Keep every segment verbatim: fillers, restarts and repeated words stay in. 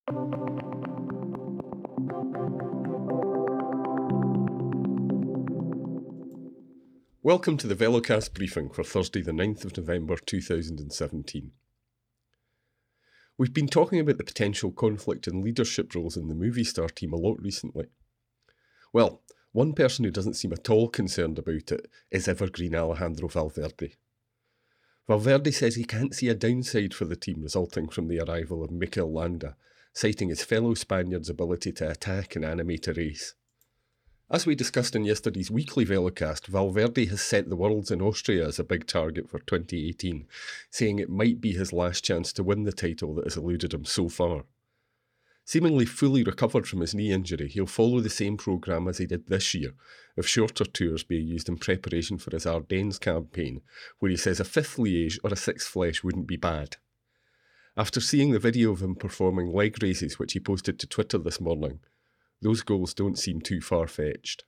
Welcome to the Velocast briefing for Thursday the ninth of November two thousand seventeen. We've been talking about the potential conflict in leadership roles in the movie star team a lot recently. Well, one person who doesn't seem at all concerned about it is evergreen Alejandro Valverde. Valverde says he can't see a downside for the team resulting from the arrival of Mikel Landa, citing his fellow Spaniard's ability to attack and animate a race. As we discussed in yesterday's weekly Velocast, Valverde has set the Worlds in Austria as a big target for twenty eighteen, saying it might be his last chance to win the title that has eluded him so far. Seemingly fully recovered from his knee injury, he'll follow the same programme as he did this year, of shorter tours being used in preparation for his Ardennes campaign, where he says a fifth Liège or a sixth Flèche wouldn't be bad. After seeing the video of him performing leg races which he posted to Twitter this morning, those goals don't seem too far-fetched.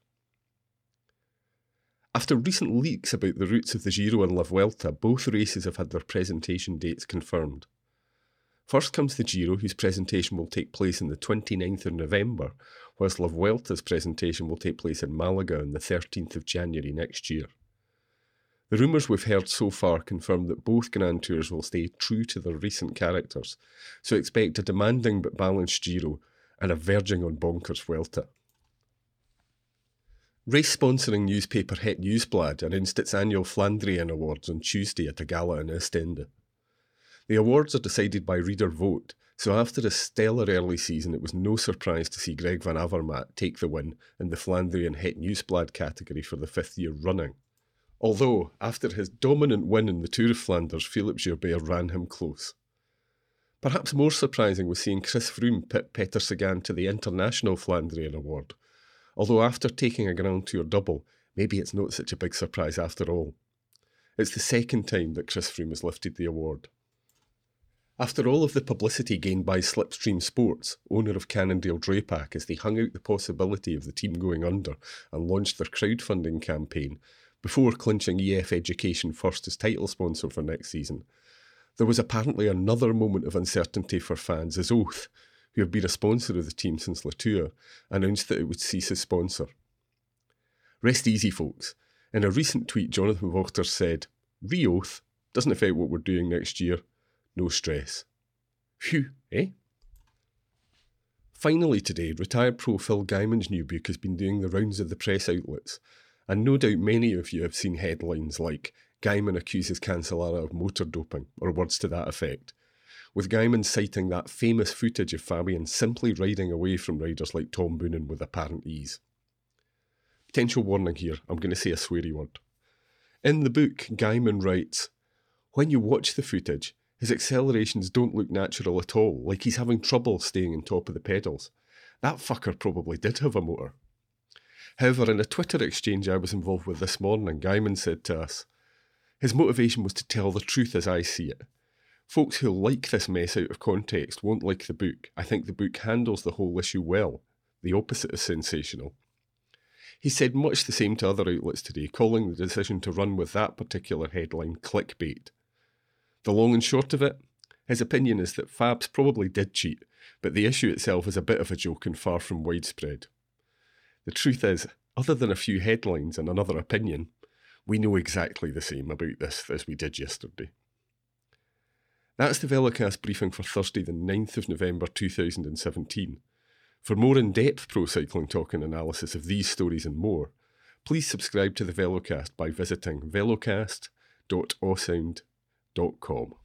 After recent leaks about the routes of the Giro and La Vuelta, both races have had their presentation dates confirmed. First comes the Giro, whose presentation will take place on the twenty-ninth of November, whilst La Vuelta's presentation will take place in Malaga on the thirteenth of January next year. The rumours we've heard so far confirm that both Grand Tours will stay true to their recent characters, so expect a demanding but balanced Giro and a verging on bonkers Vuelta. Race-sponsoring newspaper Het Nieuwsblad announced its annual Flandrian Awards on Tuesday at a gala in Oostende. The awards are decided by reader vote, so after a stellar early season it was no surprise to see Greg van Avermaet take the win in the Flandrian Het Nieuwsblad category for the fifth year running. Although, after his dominant win in the Tour of Flanders, Philippe Gilbert ran him close. Perhaps more surprising was seeing Chris Froome pit Peter Sagan to the International Flandrian Award, although after taking a Grand Tour double, maybe it's not such a big surprise after all. It's the second time that Chris Froome has lifted the award. After all of the publicity gained by Slipstream Sports, owner of Cannondale Drapac, as they hung out the possibility of the team going under and launched their crowdfunding campaign, before clinching E F Education First as title sponsor for next season, there was apparently another moment of uncertainty for fans as Oath, who have been a sponsor of the team since Latour, announced that it would cease as sponsor. Rest easy, folks. In a recent tweet, Jonathan Wachter said, "Re-Oath doesn't affect what we're doing next year. No stress." Phew, eh? Finally today, retired pro Phil Gaiman's new book has been doing the rounds of the press outlets, and no doubt many of you have seen headlines like Gaiman accuses Cancellara of motor doping, or words to that effect, with Gaiman citing that famous footage of Fabian simply riding away from riders like Tom Boonen with apparent ease. Potential warning here, I'm going to say a sweary word. In the book, Gaiman writes, "When you watch the footage, his accelerations don't look natural at all, like he's having trouble staying on top of the pedals. That fucker probably did have a motor." However, in a Twitter exchange I was involved with this morning, Gaiman said to us, his motivation was to tell the truth as I see it. Folks who like this mess out of context won't like the book. I think the book handles the whole issue well. The opposite is sensational. He said much the same to other outlets today, calling the decision to run with that particular headline clickbait. The long and short of it, his opinion is that Fabs probably did cheat, but the issue itself is a bit of a joke and far from widespread. The truth is, other than a few headlines and another opinion, we know exactly the same about this as we did yesterday. That's the Velocast briefing for Thursday the ninth of November two thousand seventeen. For more in-depth pro cycling talk and analysis of these stories and more, please subscribe to the Velocast by visiting velocast dot awesound dot com.